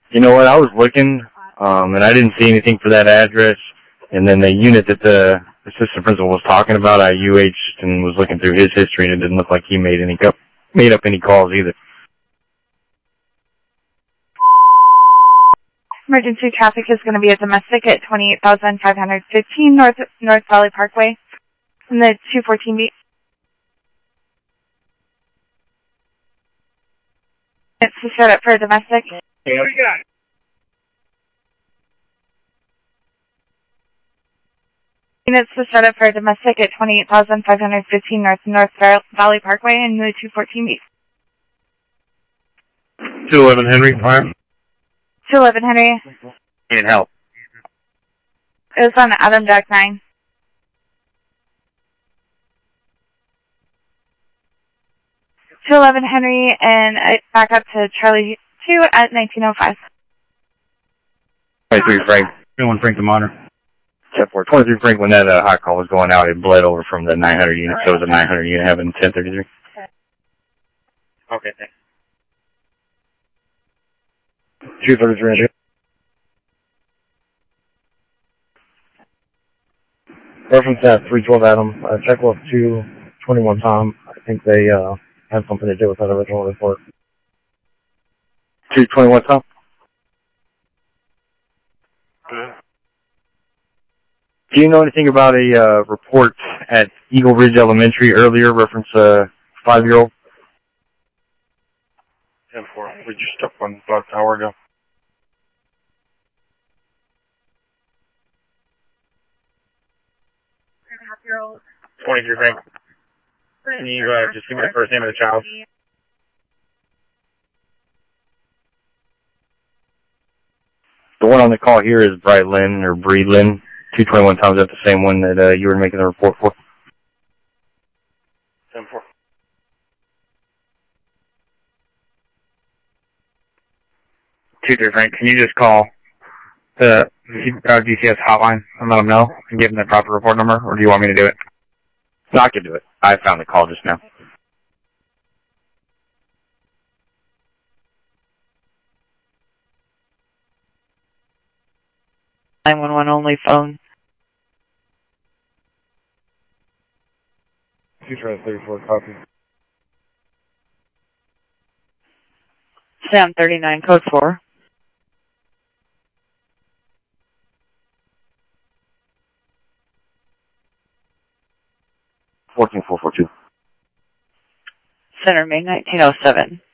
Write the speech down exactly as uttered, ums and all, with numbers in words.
You know what? I was looking, um, and I didn't see anything for that address. And then the unit that the assistant principal was talking about, I U H'd and was looking through his history, and it didn't look like he made any made up any calls either. Emergency traffic is going to be a domestic at twenty-eight thousand five hundred fifteen North North Valley Parkway in the two fourteen beat. It's to set up for a domestic. Hey, what do you got? Units to set up for a domestic at twenty-eight thousand five hundred fifteen North North Valley Parkway in the two fourteen beat. two eleven Henry, fire. two eleven Henry. Need help. It was on Adam Deck nine. two eleven Henry and back up to Charlie two at nineteen oh five. twenty-three Frank. twenty-one Frank the Monitor. ten four. twenty-three Frank, when that uh, hot call was going out, it bled over from the nine hundred unit, so it was a nine hundred unit having ten thirty-three. Okay, thanks. two thirty-three. Reference at three twelve Adam. Uh, check with two twenty-one Tom. I think they uh, have something to do with that original report. two twenty-one Tom? Good. Do you know anything about a uh, report at Eagle Ridge Elementary earlier, reference a five-year-old? ten four. We just took one about an hour ago. twenty-three Frank. Can you uh, just give me the first name of the child? The one on the call here is Bright Lynn or Bree Lynn. two twenty-one Tom, is that the same one that uh, you were making the report for? ten four. two three Frank, can you just call the uh, D C S hotline and let them know and give them the proper report number, or do you want me to do it? No, I can do it. I found the call just now. nine one one only phone. two thirty-four, copy. Sam thirty-nine, code four. fourteen four four two. Center Main nineteen oh seven.